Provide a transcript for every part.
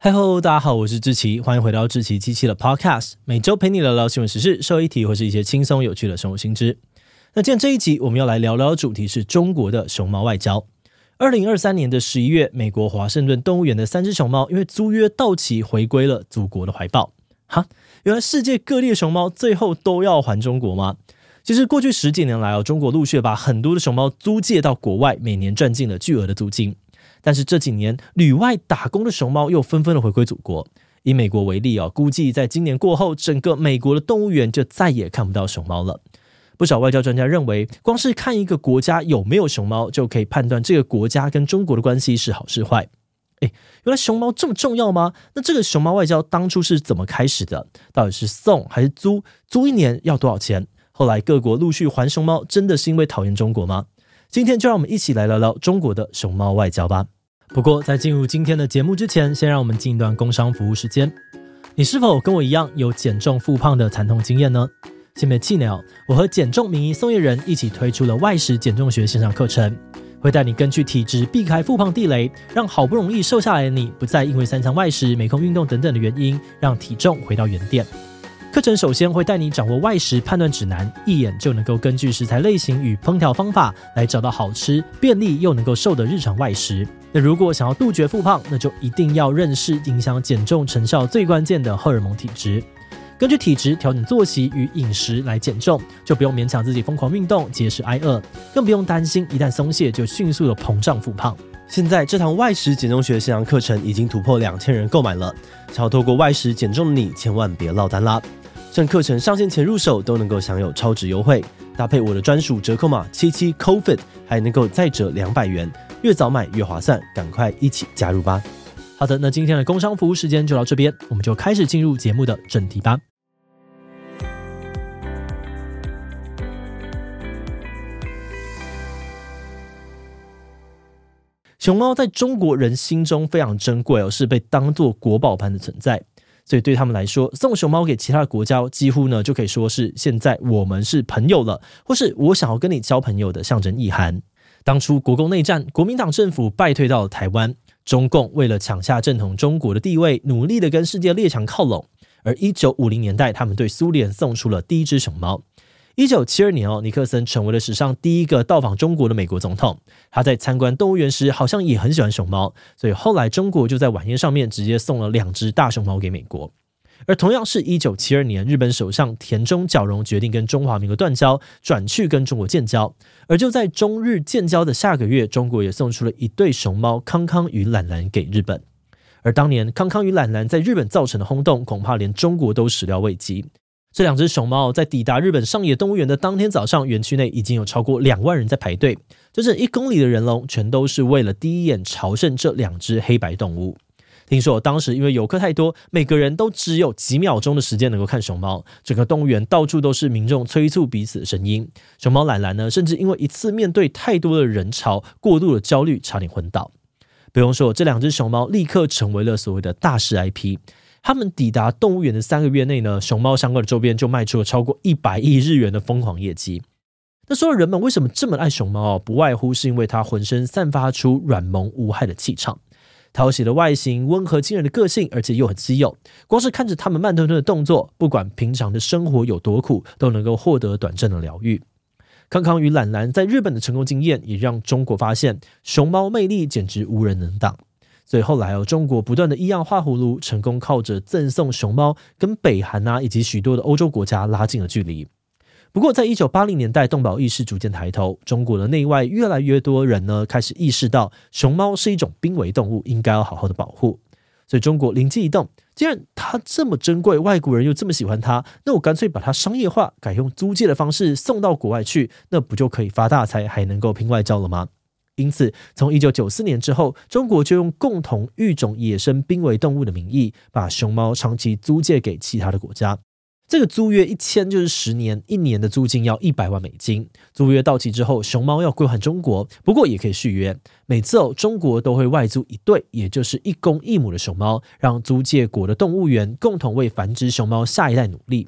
嗨吼，大家好，我是志祺，欢迎回到志祺七七的 Podcast， 每周陪你聊聊新闻时事、社会议题或是一些轻松有趣的生活新知。那今天这一集我们要来聊聊的主题是中国的熊猫外交。2023年的11月，美国华盛顿动物园的3只熊猫因为租约到期回归了祖国的怀抱。原来世界各地的熊猫最后都要还中国吗？其实过去10几年来，中国陆续把很多的熊猫租借到国外，每年赚进了巨额的租金。但是这几年旅外打工的熊猫又纷纷的回归祖国。以美国为例，估计在今年过后，整个美国的动物园就再也看不到熊猫了。不少外交专家认为，光是看一个国家有没有熊猫，就可以判断这个国家跟中国的关系是好是坏。原来熊猫这么重要吗？那这个熊猫外交当初是怎么开始的？到底是送还是租？租1年要多少钱？后来各国陆续还熊猫，真的是因为讨厌中国吗？今天就让我们一起来聊聊中国的熊猫外交吧。不过在进入今天的节目之前，先让我们进一段工商服务时间。你是否跟我一样有减重复胖的惨痛经验呢？先别气馁，我和减重名医宋叶人一起推出了外食减重学线上课程，会带你根据体质避开复胖地雷，让好不容易瘦下来的你不再因为3餐外食、没空运动等等的原因，让体重回到原点。课程首先会带你掌握外食判断指南，一眼就能够根据食材类型与烹调方法来找到好吃、便利又能够瘦的日常外食。那如果想要杜绝复胖，那就一定要认识影响减重成效最关键的荷尔蒙体质。根据体质调整作息与饮食来减重，就不用勉强自己疯狂运动、节食挨饿，更不用担心一旦松懈就迅速的膨胀复胖。现在这堂外食减重学线上课程已经突破2000人购买了，想要透过外食减重的你，千万别落单啦！趁课程上线前入手都能够享有超值优惠，搭配我的专属折扣码77COVID，还能够再折200元，越早买越划算，赶快一起加入吧！好的，那今天的工商服务时间就到这边，我们就开始进入节目的正题吧。熊猫在中国人心中非常珍贵，是被当作国宝般的存在。所以对他们来说，送熊猫给其他的国家，几乎呢就可以说是现在我们是朋友了，或是我想要跟你交朋友的象征意涵。当初国共内战，国民党政府败退到了台湾，中共为了抢下正统中国的地位，努力的跟世界列强靠拢。而1950年代，他们对苏联送出了第一只熊猫。1972年，尼克森成为了史上第一个到访中国的美国总统。他在参观动物园时好像也很喜欢熊猫，所以后来中国就在晚宴上面直接送了2只大熊猫给美国。而同样是1972年，日本首相田中角荣决定跟中华民国断交，转去跟中国建交。而就在中日建交的下个月，中国也送出了一对熊猫康康与懒懒给日本。而当年康康与懒懒在日本造成的轰动，恐怕连中国都始料未及。这2只熊猫在抵达日本上野动物园的当天早上，园区内已经有超过2万人在排队，整整1公里的人龙全都是为了第一眼朝圣这2只黑白动物。听说当时因为游客太多，每个人都只有几秒钟的时间能够看熊猫，整个动物园到处都是民众催促彼此的声音。熊猫懒懒呢，甚至因为一次面对太多的人潮，过度的焦虑，差点昏倒。不用说，这2只熊猫立刻成为了所谓的大师 IP。他们抵达动物园的3个月内呢，熊猫相关的周边就卖出了超过100亿日元的疯狂业绩。那说人们为什么这么爱熊猫，不外乎是因为它浑身散发出软萌无害的气场。讨喜的外形，温和亲人的个性，而且又很稀有。光是看着他们慢吞吞的动作，不管平常的生活有多苦，都能够获得短暂的疗愈。康康与懒懒在日本的成功经验，也让中国发现熊猫魅力简直无人能挡。所以后来中国不断的依样画葫芦，成功靠着赠送熊猫跟北韩以及许多的欧洲国家拉近了距离。不过在1980年代，动保意识逐渐抬头，中国的内外越来越多人呢开始意识到熊猫是一种濒危动物，应该要好好的保护。所以中国灵机一动，既然它这么珍贵，外国人又这么喜欢它，那我干脆把它商业化，改用租借的方式送到国外去，那不就可以发大财，还能够拼外交了吗？因此从1994年之后，中国就用共同育种野生濒危动物的名义，把熊猫长期租借给其他的国家。这个租约一签就是10年，1年的租金要$100万。租约到期之后，熊猫要归还中国，不过也可以续约。每次中国都会外租1对，也就是1公1母的熊猫，让租借国的动物园共同为繁殖熊猫下一代努力。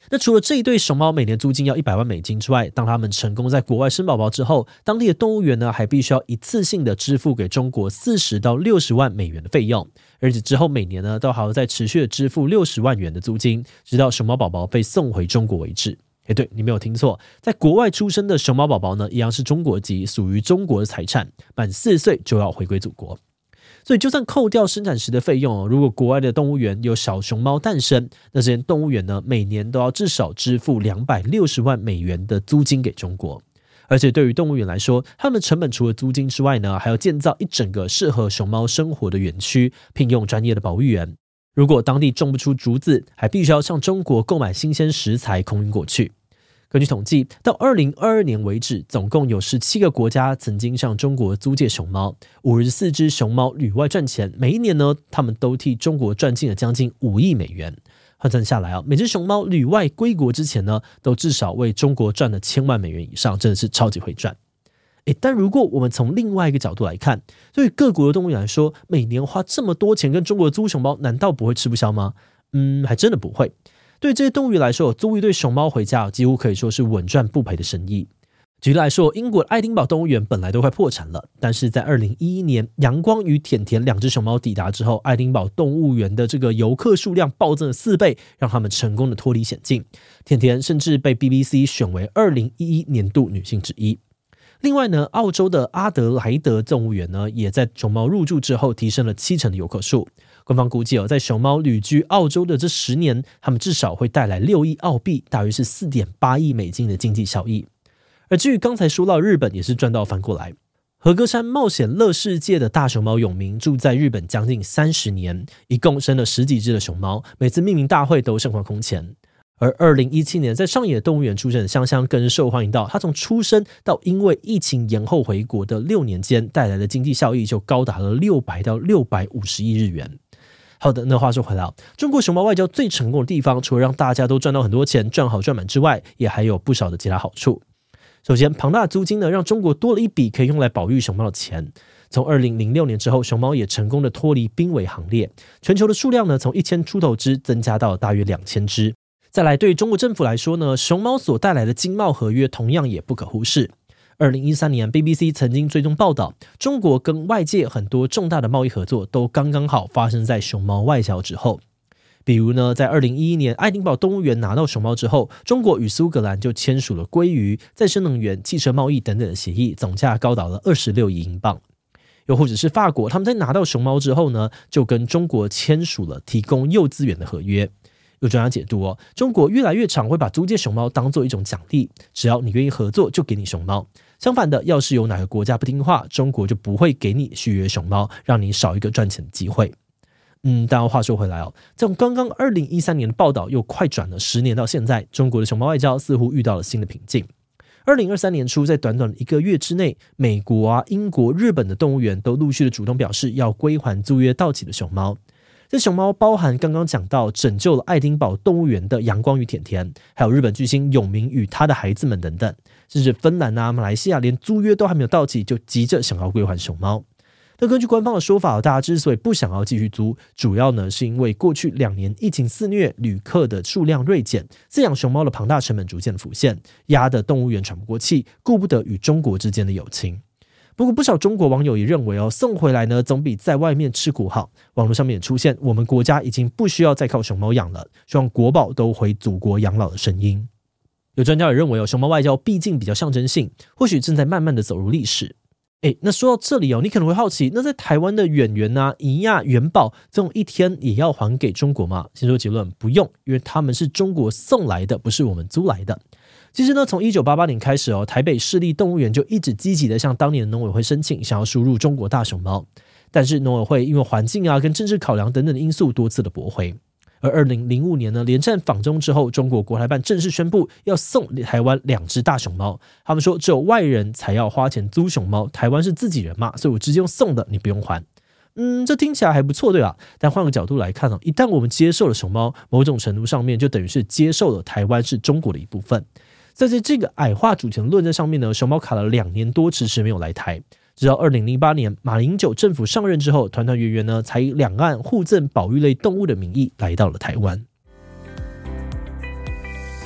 那除了这一对熊猫每年租金要100万美金之外，当他们成功在国外生宝宝之后，当地的动物园呢还必须要一次性的支付给中国40到60万美元的费用，而且之后每年呢都还要再持续的支付60万元的租金，直到熊猫宝宝被送回中国为止。对，你没有听错，在国外出生的熊猫宝宝呢一样是中国籍，属于中国的财产，满4岁就要回归祖国。所以就算扣掉生产时的费用，如果国外的动物园有小熊猫诞生，那这些动物园呢每年都要至少支付260万美元的租金给中国。而且对于动物园来说，他们成本除了租金之外呢，还要建造一整个适合熊猫生活的园区，聘用专业的保育员。如果当地种不出竹子，还必须要向中国购买新鲜食材空运过去。根据统计，到2022年为止，总共有17个国家曾经向中国租借熊猫，54只熊猫旅外赚钱，每一年呢，他们都替中国赚进了将近5亿美元。换算下来每只熊猫旅外归国之前呢，都至少为中国赚了1000万美元以上，真的是超级会赚。但如果我们从另外一个角度来看，对于各国的动物园来说，每年花这么多钱跟中国租熊猫，难道不会吃不消吗？还真的不会。对这些动物园来说，租一对熊猫回家几乎可以说是稳赚不赔的生意。举例来说，英国的爱丁堡动物园本来都快破产了，但是在2011年，阳光与甜甜2只熊猫抵达之后，爱丁堡动物园的这个游客数量暴增了4倍，让他们成功的脱离险境。甜甜甚至被 BBC 选为2011年度女性之一。另外呢，澳洲的阿德莱德动物园呢，也在熊猫入住之后提升了70%的游客数。官方估计在熊猫旅居澳洲的这10年，他们至少会带来6亿澳币，大约是4.8亿美金的经济效益。而至于刚才说到日本，也是赚到翻过来。和歌山冒险乐世界的大熊猫永明住在日本将近30年，一共生了10几只的熊猫，每次命名大会都盛况空前。而2017年在上野动物园出生的香香更是受欢迎到，他从出生到因为疫情延后回国的6年间带来的经济效益就高达了600到650亿日元。好的，那话说回来，中国熊猫外交最成功的地方，除了让大家都赚到很多钱，赚好赚满之外，也还有不少的其他好处。首先，庞大的租金呢，让中国多了一笔可以用来保育熊猫的钱。从2006年之后，熊猫也成功的脱离濒危行列，全球的数量呢，从1000出头只增加到大约2000只。再来，对于中国政府来说呢，熊猫所带来的经贸合约同样也不可忽视。2013年 BBC 曾经追踪报道，中国跟外界很多重大的贸易合作都刚刚好发生在熊猫外交之后。比如呢，在2011年爱丁堡动物园拿到熊猫之后，中国与苏格兰就签署了鲑鱼、再生能源、汽车贸易等等的协议，总价高达了26亿英镑。又或者是法国，他们在拿到熊猫之后呢，就跟中国签署了提供幼资源的合约。有专家解读中国越来越常会把租借熊猫当做一种奖励，只要你愿意合作就给你熊猫。相反的，要是有哪个国家不听话，中国就不会给你续约熊猫，让你少一个赚钱的机会。但话说回来这种刚刚2013年的报道又快转了10年到现在，中国的熊猫外交似乎遇到了新的瓶颈。2023年初，在短短的1个月之内，美国英国、日本的动物园都陆续的主动表示要归还租约到期的熊猫。这熊猫包含刚刚讲到拯救了爱丁堡动物园的阳光与甜甜，还有日本巨星永明与他的孩子们等等，甚至芬兰马来西亚连租约都还没有到期，就急着想要归还熊猫。那根据官方的说法，大家之所以不想要继续租，主要呢是因为过去2年疫情肆虐，旅客的数量锐减，饲养熊猫的庞大成本逐渐浮现，压得动物园喘不过气，顾不得与中国之间的友情。不过不少中国网友也认为送回来呢总比在外面吃苦好。网络上面也出现我们国家已经不需要再靠熊猫养了，希望国宝都回祖国养老的声音。有专家也认为熊猫外交毕竟比较象征性，或许正在慢慢的走入历史。那说到这里你可能会好奇，那在台湾的远源宜亚、元宝这种一天也要还给中国吗？先说结论，不用，因为他们是中国送来的，不是我们租来的。其实呢，从1988年开始台北市立动物园就一直积极的向当年的农委会申请，想要输入中国大熊猫，但是农委会因为环境跟政治考量等等的因素多次的驳回。而2005年呢，连战访中之后，中国国台办正式宣布要送台湾2只大熊猫。他们说只有外人才要花钱租熊猫，台湾是自己人嘛，所以我直接用送的，你不用还。这听起来还不错，对吧？但换个角度来看一旦我们接受了熊猫，某种程度上面就等于是接受了台湾是中国的一部分。在这个矮化主权论证上面呢，熊猫卡了2年多，迟迟没有来台。直到2008年马英九政府上任之后，团团圆圆呢才以两岸互赠保育类动物的名义来到了台湾。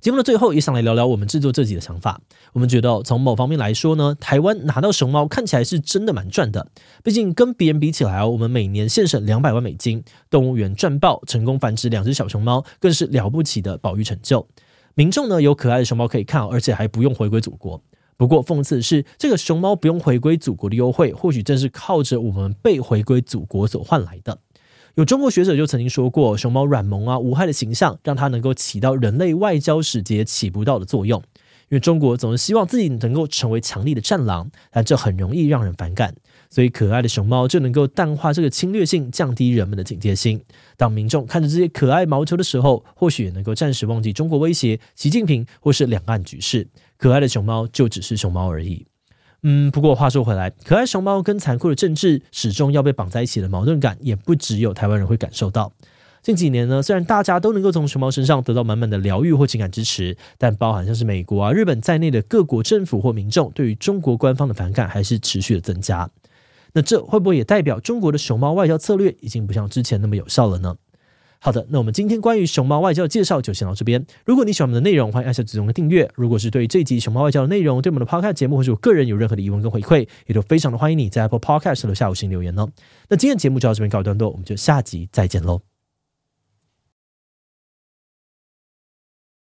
节目的最后也想来聊聊我们制作这集的想法。我们觉得从某方面来说呢，台湾拿到熊猫看起来是真的蛮赚的。毕竟跟别人比起来我们每年现省200万美金，动物园赚爆，成功繁殖2只小熊猫，更是了不起的保育成就。民众呢有可爱的熊猫可以看，而且还不用回归祖国。不过讽刺的是，这个熊猫不用回归祖国的优惠，或许正是靠着我们被回归祖国所换来的。有中国学者就曾经说过，熊猫软萌无害的形象让它能够起到人类外交使节起不到的作用。因为中国总是希望自己能够成为强力的战狼，但这很容易让人反感，所以可爱的熊猫就能够淡化这个侵略性，降低人们的警戒心。当民众看着这些可爱毛球的时候，或许也能够暂时忘记中国威胁、习近平或是两岸局势，可爱的熊猫就只是熊猫而已。不过话说回来，可爱熊猫跟残酷的政治始终要被绑在一起的矛盾感，也不只有台湾人会感受到。近几年呢，虽然大家都能够从熊猫身上得到满满的疗愈或情感支持，但包含像是美国日本在内的各国政府或民众对于中国官方的反感还是持续的增加。那这会不会也代表中国的熊猫外交策略已经不像之前那么有效了呢？好的，那我们今天关于熊猫外交的介绍就先到这边。如果你喜欢我们的内容，欢迎按下指中的订阅。如果是对这一集熊猫外交的内容，对我们的 Podcast 节目或是我个人有任何的疑问跟回馈，也都非常的欢迎你在 Apple Podcast 留下5星留言哦。那今天的节目就到这边告一段落，我们就下集再见喽。